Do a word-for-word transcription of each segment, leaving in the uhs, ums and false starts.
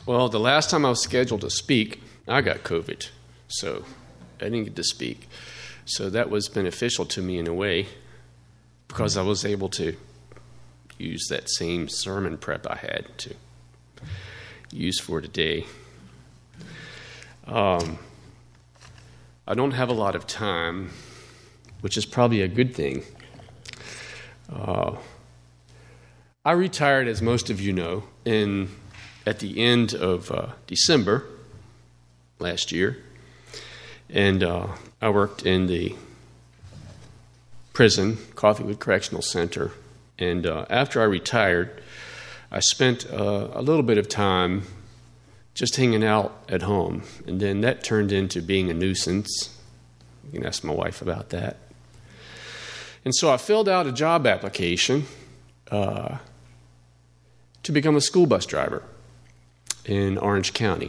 Well, the last time I was scheduled to speak, I got COVID, so I didn't get to speak. So that was beneficial to me in a way because I was able to use that same sermon prep I had to use for today. Um, I don't have a lot of time, which is probably a good thing. Uh, I retired, as most of you know, in at the end of uh, December last year, and uh, I worked in the prison, Coffeewood Correctional Center, and uh, after I retired, I spent uh, a little bit of time just hanging out at home, and then that turned into being a nuisance. You can ask my wife about that. And so I filled out a job application uh, to become a school bus driver in Orange County.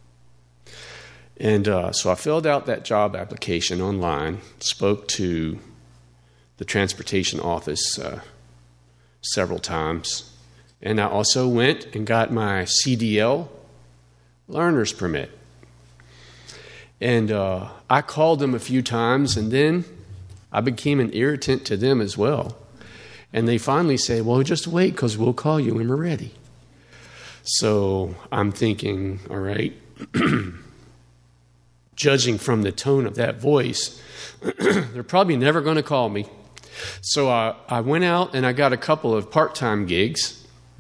And uh, so I filled out that job application online, spoke to the transportation office uh, several times, and I also went and got my C D L learner's permit. And uh, I called them a few times, and then I became an irritant to them as well. And they finally said, well, just wait, because we'll call you when we're ready. So I'm thinking, all right, judging from the tone of that voice, they're probably never going to call me. So I, I went out and I got a couple of part-time gigs.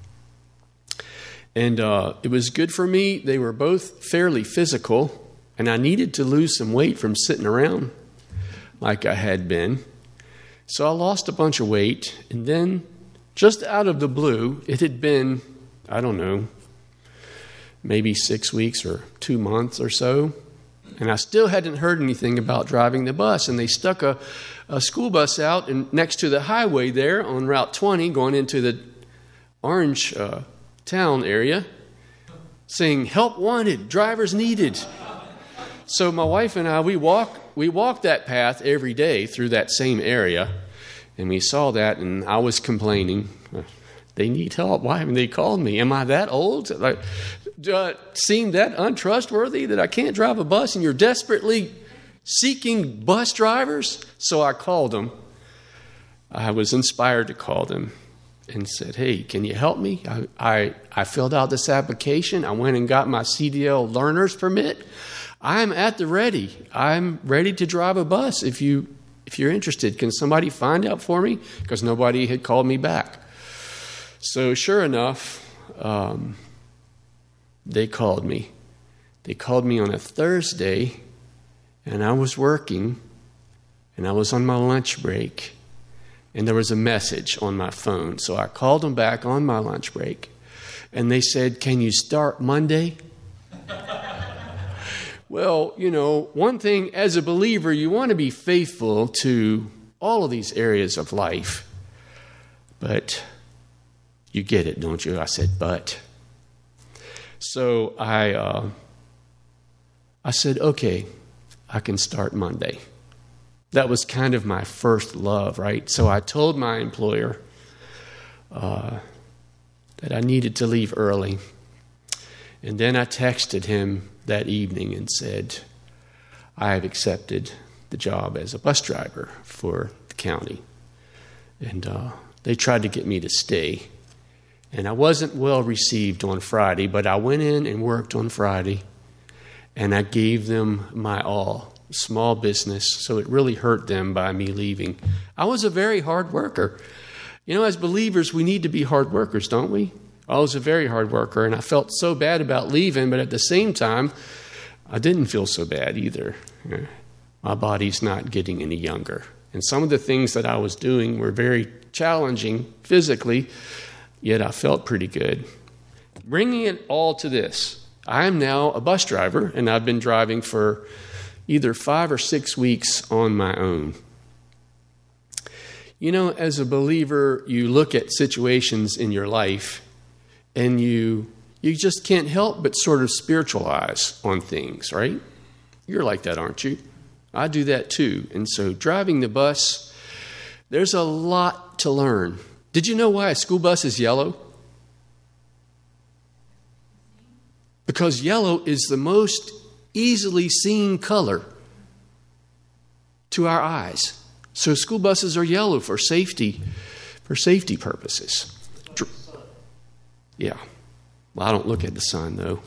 And uh, it was good for me. They were both fairly physical, and I needed to lose some weight from sitting around like I had been. So I lost a bunch of weight, and then just out of the blue, it had been, I don't know, maybe six weeks or two months or so, and I still hadn't heard anything about driving the bus. And they stuck a, a school bus out and next to the highway there on Route twenty going into the Orange uh, town area, saying, help wanted, drivers needed. So my wife and I, we walk, we walked that path every day through that same area, and we saw that, and I was complaining, they need help. Why haven't they called me? Am I that old? Like, uh, seem that untrustworthy that I can't drive a bus, and you're desperately seeking bus drivers? So I called them. I was inspired to call them and said, hey, can you help me? I, I, I filled out this application. I went and got my C D L learner's permit. I'm at the ready. I'm ready to drive a bus if, you, if you're interested. Can somebody find out for me? Because nobody had called me back. So sure enough, um, they called me. They called me on a Thursday, and I was working, and I was on my lunch break, and there was a message on my phone. So I called them back on my lunch break, and they said, can you start Monday? Well, you know, one thing, as a believer, you want to be faithful to all of these areas of life. But you get it, don't you? I said, but. So I, uh, I said, okay, I can start Monday. That was kind of my first love, right? So I told my employer uh, that I needed to leave early. And then I texted him that evening and said, I have accepted the job as a bus driver for the county. And uh, they tried to get me to stay. And I wasn't well received on Friday, but I went in and worked on Friday, and I gave them my all. Small business, so it really hurt them by me leaving. I was a very hard worker. You know, as believers, we need to be hard workers, don't we? I was a very hard worker, and I felt so bad about leaving, but at the same time, I didn't feel so bad either. My body's not getting any younger. And some of the things that I was doing were very challenging physically, yet I felt pretty good. Bringing it all to this, I am now a bus driver, and I've been driving for either five or six weeks on my own. You know, as a believer, you look at situations in your life and you you just can't help but sort of spiritualize on things, right? You're like that, aren't you? I do that too. And so driving the bus, there's a lot to learn. Did you know why a school bus is yellow? because yellow is the most easily seen color to our eyes. So school buses are yellow for safety, for safety purposes. Yeah. Well, I don't look at the sun, though.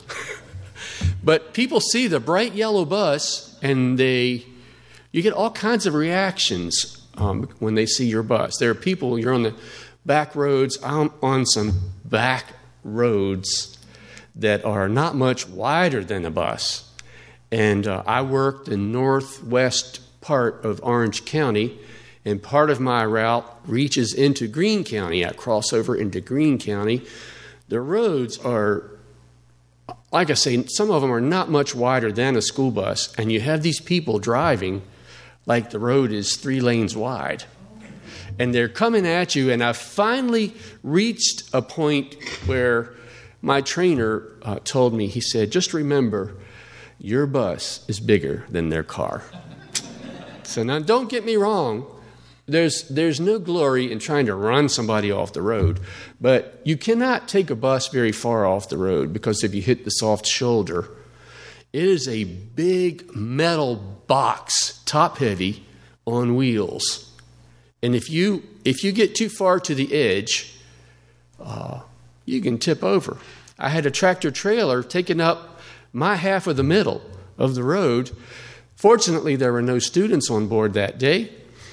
But people see the bright yellow bus, and they, you get all kinds of reactions um, when they see your bus. There are people, you're on the back roads. I'm on some back roads that are not much wider than a bus. And uh, I worked in northwest part of Orange County, and part of my route reaches into Greene County. I cross over into Greene County. The roads are, like I say, some of them are not much wider than a school bus, and you have these people driving like the road is three lanes wide. And they're coming at you, and I finally reached a point where my trainer uh, told me, he said, just remember, your bus is bigger than their car. So now don't get me wrong, there's there's no glory in trying to run somebody off the road, but you cannot take a bus very far off the road, because if you hit the soft shoulder, it is a big metal box, top heavy, on wheels. And if you if you get too far to the edge, uh, you can tip over. I had a tractor trailer taking up my half of the middle of the road. Fortunately, there were no students on board that day,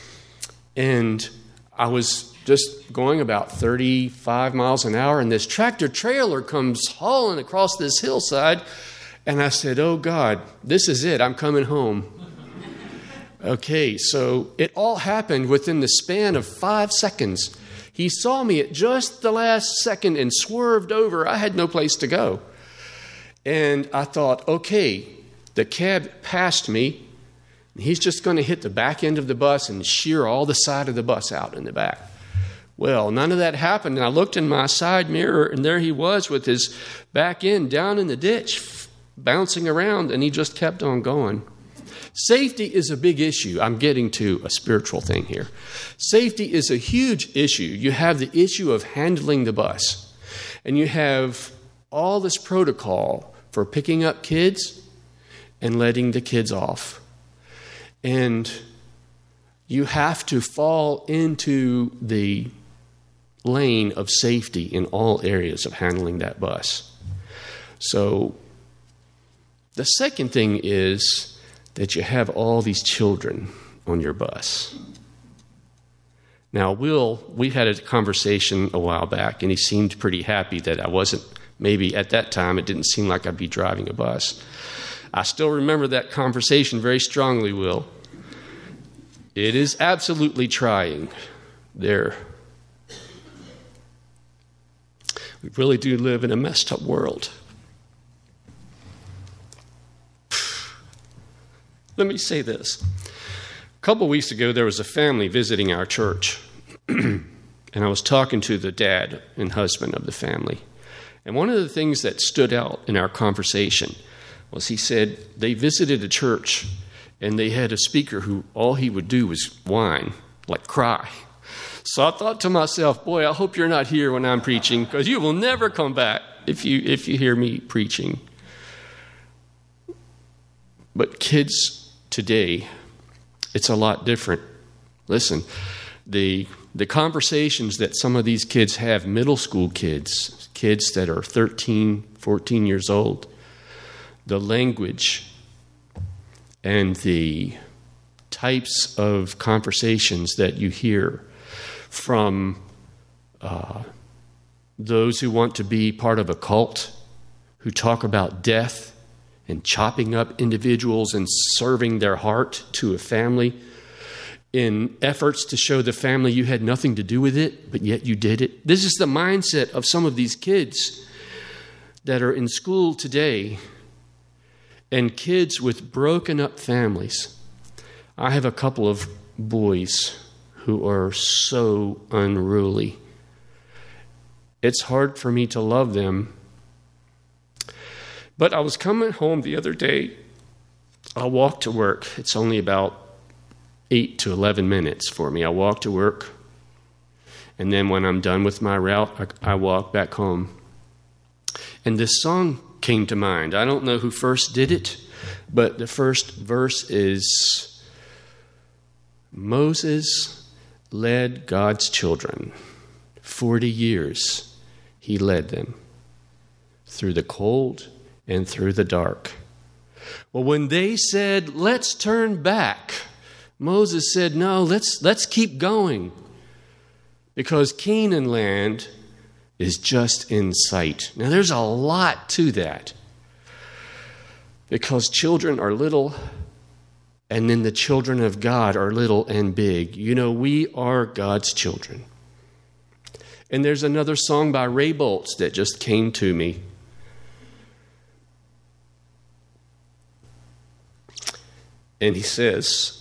and I was just going about thirty-five miles an hour, and this tractor trailer comes hauling across this hillside, and I said, oh God, this is it, I'm coming home. Okay, so it all happened within the span of five seconds. He saw me at just the last second and swerved over. I had no place to go. And I thought, okay, the cab passed me. He's just going to hit the back end of the bus and shear all the side of the bus out in the back. Well, none of that happened. And I looked in my side mirror, and there he was with his back end down in the ditch, bouncing around, and he just kept on going. Safety is a big issue. I'm getting to a spiritual thing here. Safety is a huge issue. You have the issue of handling the bus, and you have all this protocol for picking up kids and letting the kids off. And you have to fall into the lane of safety in all areas of handling that bus. So the second thing is that you have all these children on your bus. Now, Will, we had a conversation a while back, and he seemed pretty happy that I wasn't, maybe at that time, it didn't seem like I'd be driving a bus. I still remember that conversation very strongly, Will. It is absolutely trying there. We really do live in a messed up world. Let me say this. A couple weeks ago, there was a family visiting our church, and I was talking to the dad and husband of the family. And one of the things that stood out in our conversation was he said they visited a church, and they had a speaker who all he would do was whine, like cry. So I thought to myself, boy, I hope you're not here when I'm preaching, because you will never come back if you if you hear me preaching. But kids today, it's a lot different. Listen, the the conversations that some of these kids have, middle school kids, kids that are thirteen, fourteen years old, the language and the types of conversations that you hear from uh, those who want to be part of a cult, who talk about death and chopping up individuals and serving their heart to a family in efforts to show the family you had nothing to do with it, but yet you did it. This is the mindset of some of these kids that are in school today, and kids with broken up families. I have a couple of boys who are so unruly. It's hard for me to love them. But I was coming home the other day. I walk to work. It's only about eight to eleven minutes for me. I walk to work, and then when I'm done with my route, I, I walk back home. And this song came to mind. I don't know who first did it, but the first verse is, Moses led God's children. Forty years he led them through the cold and through the dark. Well, when they said, let's turn back, Moses said, no, let's, let's keep going, because Canaan land is just in sight. Now, there's a lot to that, because children are little, and then the children of God are little and big. You know, we are God's children. And there's another song by Ray Boltz that just came to me. And he says,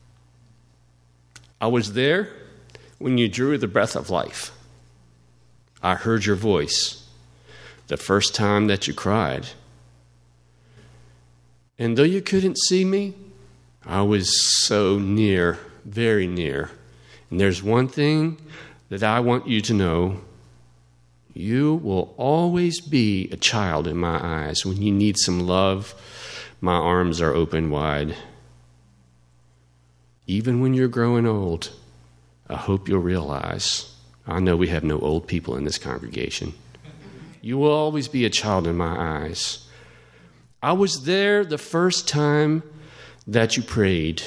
I was there when you drew the breath of life. I heard your voice the first time that you cried. And though you couldn't see me, I was so near, very near. And there's one thing that I want you to know. You will always be a child in my eyes. When you need some love, my arms are open wide. Even when you're growing old, I hope you'll realize, I know we have no old people in this congregation. You will always be a child in my eyes. I was there the first time that you prayed,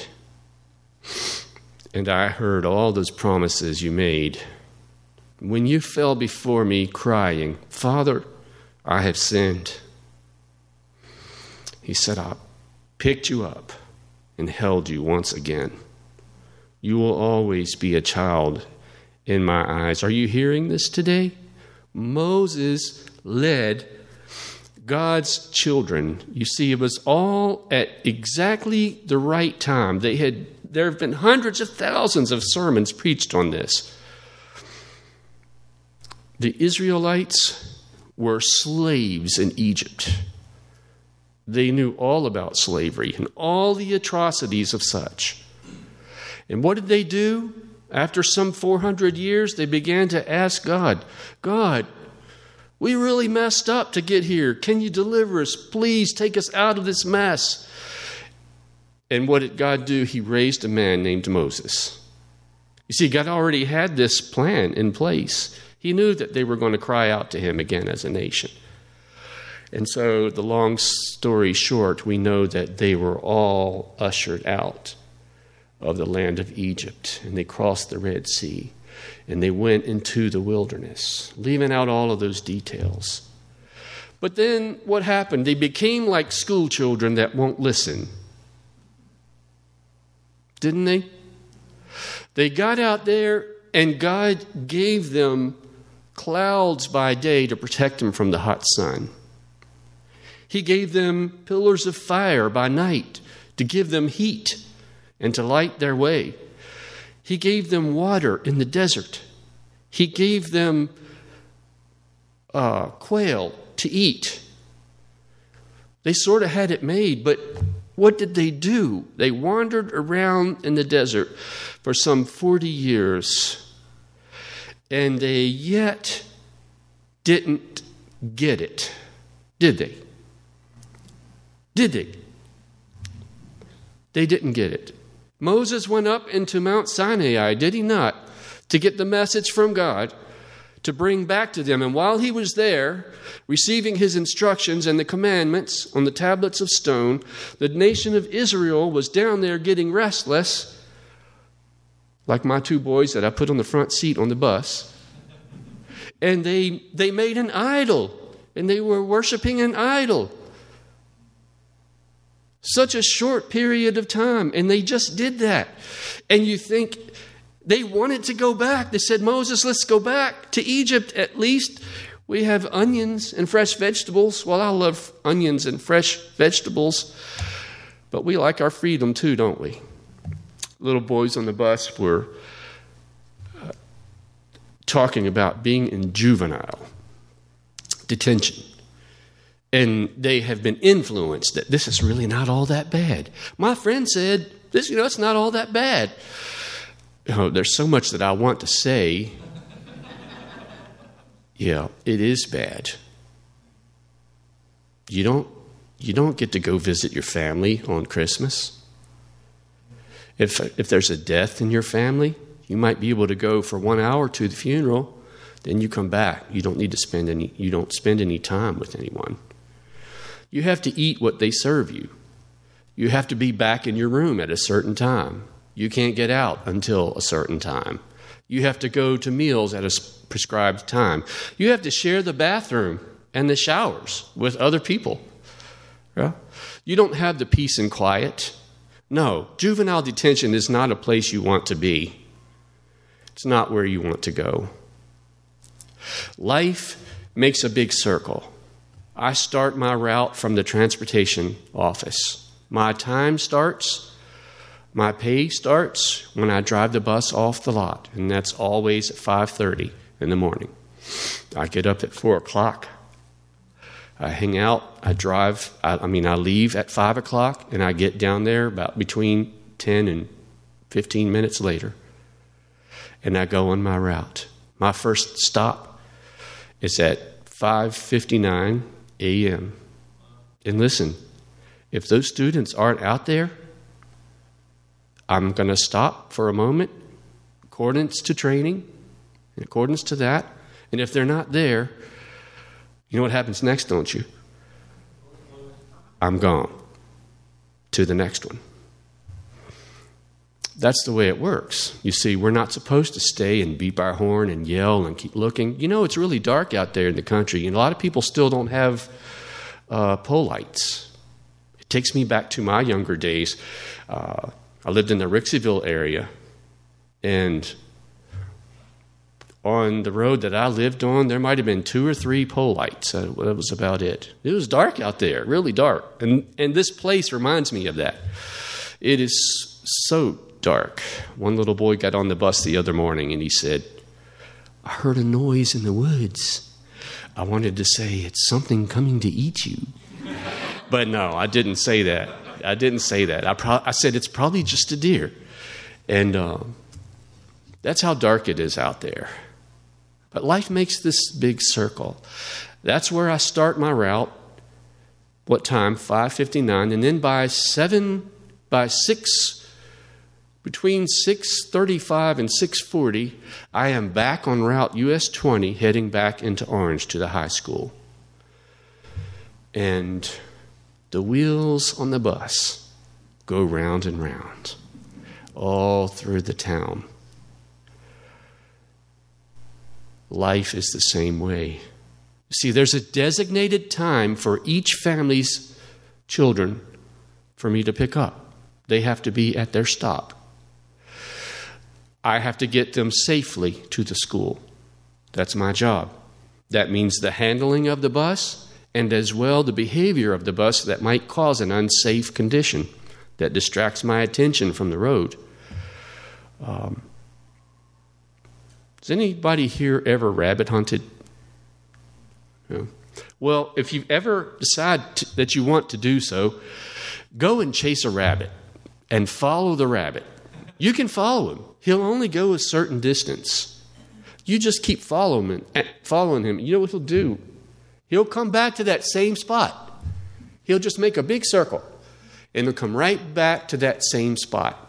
and I heard all those promises you made. When you fell before me crying, Father, I have sinned. He said, I picked you up and held you once again. You will always be a child in my eyes. Are you hearing this today? Moses led God's children. You see, it was all at exactly the right time. They had, there have been hundreds of thousands of sermons preached on this. The Israelites were slaves in Egypt. They knew all about slavery and all the atrocities of such. And what did they do? After some four hundred years, they began to ask God, God, we really messed up to get here. Can you deliver us? Please take us out of this mess. And what did God do? He raised a man named Moses. You see, God already had this plan in place. He knew that they were going to cry out to him again as a nation. And so, the long story short, we know that they were all ushered out of the land of Egypt, and they crossed the Red Sea, and they went into the wilderness, leaving out all of those details. But then what happened? They became like school children that won't listen. Didn't they? They got out there, and God gave them clouds by day to protect them from the hot sun. He gave them pillars of fire by night to give them heat and to light their way. He gave them water in the desert. He gave them uh, quail to eat. They sort of had it made, but what did they do? They wandered around in the desert for some forty years, and they yet didn't get it, did they? Did they? They didn't get it. Moses went up into Mount Sinai, did he not, to get the message from God, to bring back to them. And while he was there, receiving his instructions and the commandments on the tablets of stone, the nation of Israel was down there getting restless, like my two boys that I put on the front seat on the bus. And they, they made an idol, and they were worshiping an idol. Such a short period of time, and they just did that. And you think they wanted to go back. They said, Moses, let's go back to Egypt. At least we have onions and fresh vegetables. Well, I love onions and fresh vegetables, but we like our freedom too, don't we? Little boys on the bus were uh, talking about being in juvenile detention. And they have been influenced that this is really not all that bad. My friend said, "This, you know, it's not all that bad." You know, there's so much that I want to say. Yeah, it is bad. You don't, you don't get to go visit your family on Christmas. If, if there's a death in your family, you might be able to go for one hour to the funeral. Then you come back. You don't need to spend any, you don't spend any time with anyone. You have to eat what they serve you. You have to be back in your room at a certain time. You can't get out until a certain time. You have to go to meals at a prescribed time. You have to share the bathroom and the showers with other people. Yeah? You don't have the peace and quiet. No, juvenile detention is not a place you want to be. It's not where you want to go. Life makes a big circle. I start my route from the transportation office. My time starts, my pay starts when I drive the bus off the lot, and that's always at five thirty in the morning. I get up at four o'clock. I hang out, I drive, I, I mean, I leave at five o'clock, and I get down there about between ten and fifteen minutes later, and I go on my route. My first stop is at five fifty-nine a.m. And listen, if those students aren't out there, I'm going to stop for a moment, accordance to training, in accordance to that. And if they're not there, you know what happens next, don't you? I'm gone to the next one. That's the way it works. You see, we're not supposed to stay and beep our horn and yell and keep looking. You know, it's really dark out there in the country, and a lot of people still don't have uh, pole lights. It takes me back to my younger days. Uh, I lived in the Rixieville area, and on the road that I lived on, there might have been two or three pole lights. Uh, that was about it. It was dark out there, really dark. And, and this place reminds me of that. It is so dark. One little boy got on the bus the other morning and he said, I heard a noise in the woods. I wanted to say, it's something coming to eat you. But no, I didn't say that. I didn't say that. I, pro- I said, it's probably just a deer. And uh, that's how dark it is out there. But life makes this big circle. That's where I start my route. What time? five fifty-nine. And then by seven, by six Between six thirty-five and six forty, I am back on Route U S twenty, heading back into Orange to the high school. And the wheels on the bus go round and round, all through the town. Life is the same way. See, there's a designated time for each family's children for me to pick up. They have to be at their stop. I have to get them safely to the school. That's my job. That means the handling of the bus and as well the behavior of the bus that might cause an unsafe condition that distracts my attention from the road. Um, has anybody here ever rabbit hunted? No. Well, if you ever decide to, that you want to do so, go and chase a rabbit and follow the rabbit. You can follow him. He'll only go a certain distance. You just keep following him. Following him. You know what he'll do? He'll come back to that same spot. He'll just make a big circle, and he'll come right back to that same spot.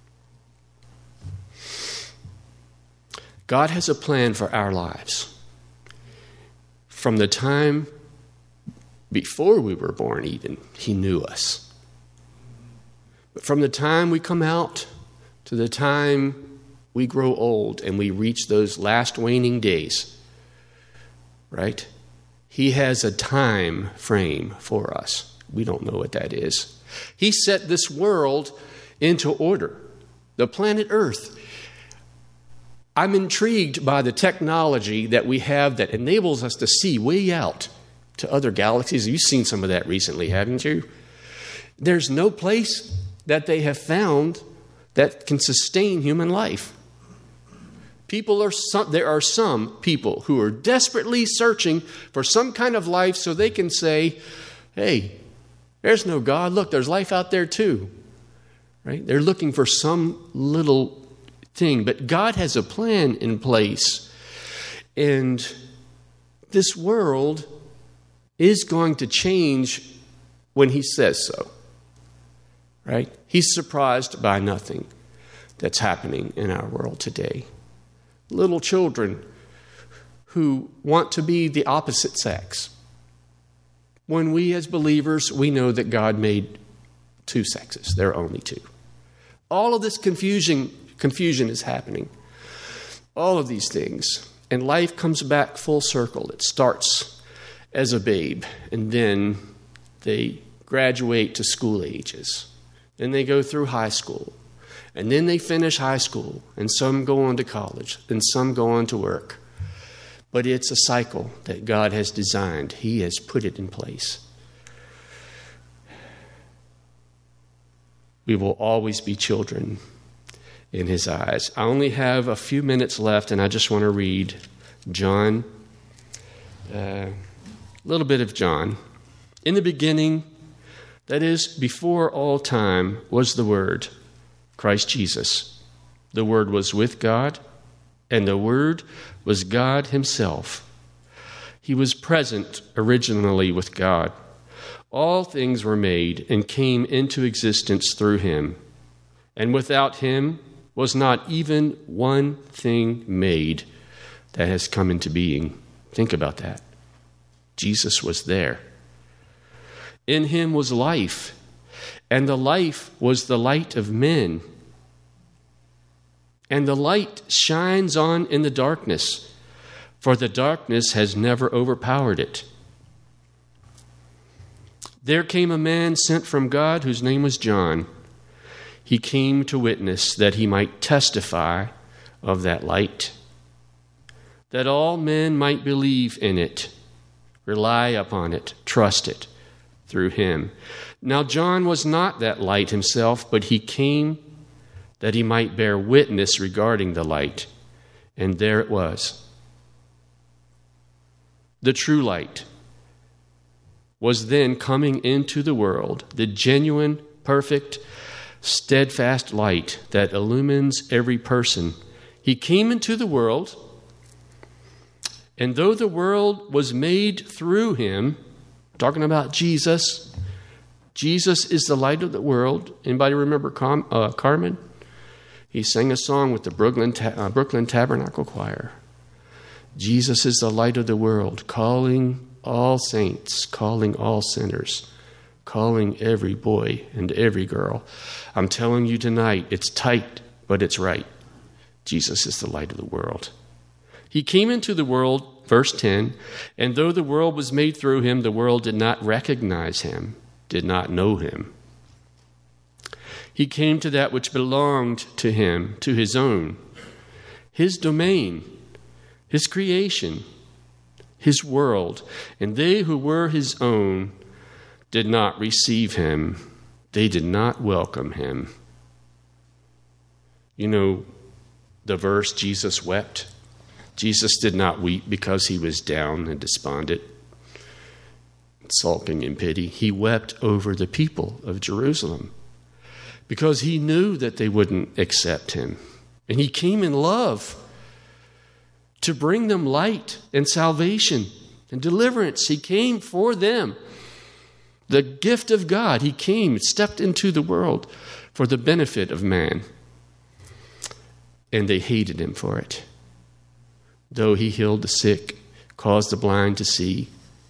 God has a plan for our lives. From the time before we were born even, He knew us. But from the time we come out to the time we grow old and we reach those last waning days, right? He has a time frame for us. We don't know what that is. He set this world into order, the planet Earth. I'm intrigued by the technology that we have that enables us to see way out to other galaxies. You've seen some of that recently, haven't you? There's no place that they have found that can sustain human life. People are some, there are some people who are desperately searching for some kind of life so they can say, hey, there's no God. Look, there's life out there too. Right? They're looking for some little thing, but God has a plan in place. And this world is going to change when he says so. Right? He's surprised by nothing that's happening in our world today. Little children who want to be the opposite sex. When we as believers, we know that God made two sexes. There are only two. All of this confusion, confusion is happening. All of these things. And life comes back full circle. It starts as a babe, and then they graduate to school ages. Then they go through high school. And then they finish high school, and some go on to college, and some go on to work. But it's a cycle that God has designed. He has put it in place. We will always be children in his eyes. I only have a few minutes left, and I just want to read John, uh, a little bit of John. In the beginning, that is, before all time, was the Word, Christ Jesus. The Word was with God, and the Word was God himself. He was present originally with God. All things were made and came into existence through him. And without him was not even one thing made that has come into being. Think about that. Jesus was there. In him was life, and the life was the light of men. And the light shines on in the darkness, for the darkness has never overpowered it. There came a man sent from God whose name was John. He came to witness that he might testify of that light, that all men might believe in it, rely upon it, trust it through him. Now John was not that light himself, but he came that he might bear witness regarding the light. And there it was. The true light was then coming into the world, the genuine, perfect, steadfast light that illumines every person. He came into the world, and though the world was made through him, talking about Jesus, Jesus is the light of the world. Anybody remember Car- uh, Carmen? He sang a song with the Brooklyn, Ta- uh, Brooklyn Tabernacle Choir. Jesus is the light of the world, calling all saints, calling all sinners, calling every boy and every girl. I'm telling you tonight, it's tight, but it's right. Jesus is the light of the world. He came into the world, verse ten, and though the world was made through him, the world did not recognize him, did not know him. He came to that which belonged to him, to his own, his domain, his creation, his world. And they who were his own did not receive him. They did not welcome him. You know the verse, Jesus wept? Jesus did not weep because he was down and despondent, sulking in pity. He wept over the people of Jerusalem, because he knew that they wouldn't accept him. And he came in love to bring them light and salvation and deliverance. He came for them. The gift of God. He came, stepped into the world for the benefit of man. And they hated him for it. Though he healed the sick, caused the blind to see,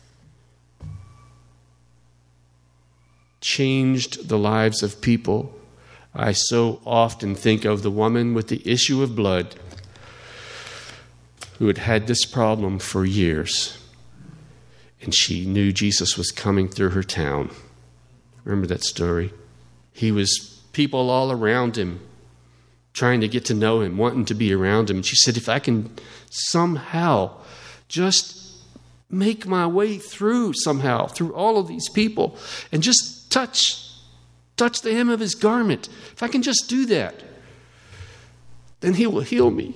changed the lives of people. I so often think of the woman with the issue of blood who had had this problem for years. And she knew Jesus was coming through her town. Remember that story? He was people all around him, trying to get to know him, wanting to be around him. And she said, if I can somehow just make my way through somehow, through all of these people, and just touch touch the hem of his garment. If I can just do that, then he will heal me.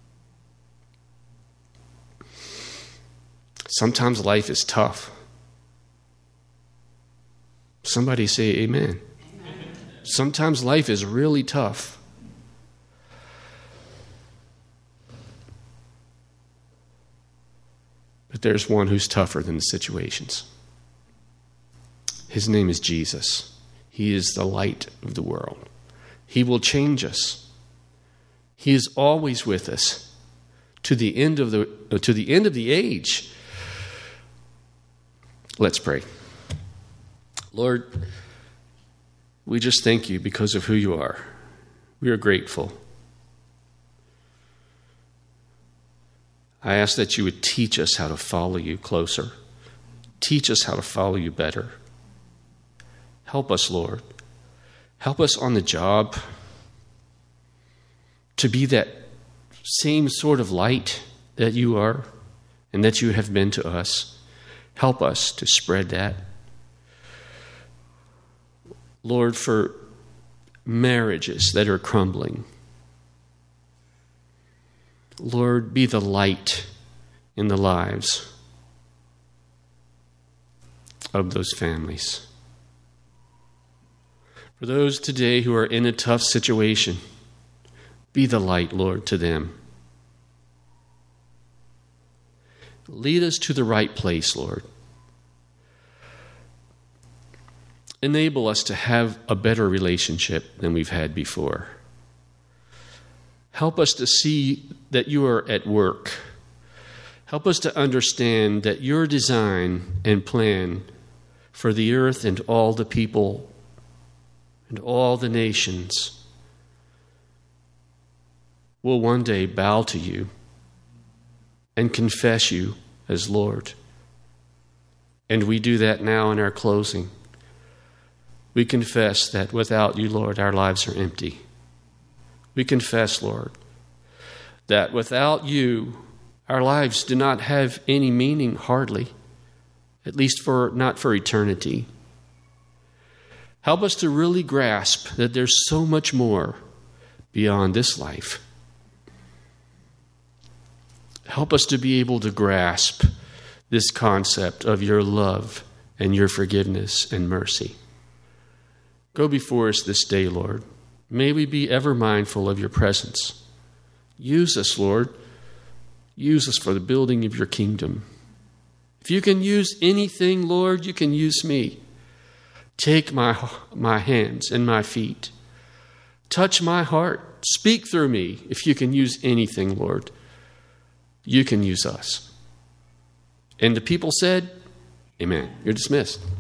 Sometimes life is tough. Somebody say amen. Amen. Sometimes life is really tough. But But there's one who's tougher than the situations. His name is Jesus. He is the light of the world. He will change us. He is always with us to the end of the uh, to the end of the age. Let's pray. Lord, we just thank you because of who you are. We are grateful. I ask that you would teach us how to follow you closer. Teach us how to follow you better. Help us, Lord. Help us on the job to be that same sort of light that you are and that you have been to us. Help us to spread that. Lord, for marriages that are crumbling, Lord, be the light in the lives of those families. For those today who are in a tough situation, be the light, Lord, to them. Lead us to the right place, Lord. Enable us to have a better relationship than we've had before. Help us to see that you are at work. Help us to understand that your design and plan for the earth and all the people and all the nations will one day bow to you and confess you as Lord. And we do that now in our closing. We confess that without you, Lord, our lives are empty. We confess, Lord, that without you, our lives do not have any meaning, hardly, at least for not for eternity. Help us to really grasp that there's so much more beyond this life. Help us to be able to grasp this concept of your love and your forgiveness and mercy. Go before us this day, Lord. May we be ever mindful of your presence. Use us, Lord. Use us for the building of your kingdom. If you can use anything, Lord, you can use me. Take my, my hands and my feet. Touch my heart. Speak through me. If you can use anything, Lord, you can use us. And the people said, amen. You're dismissed.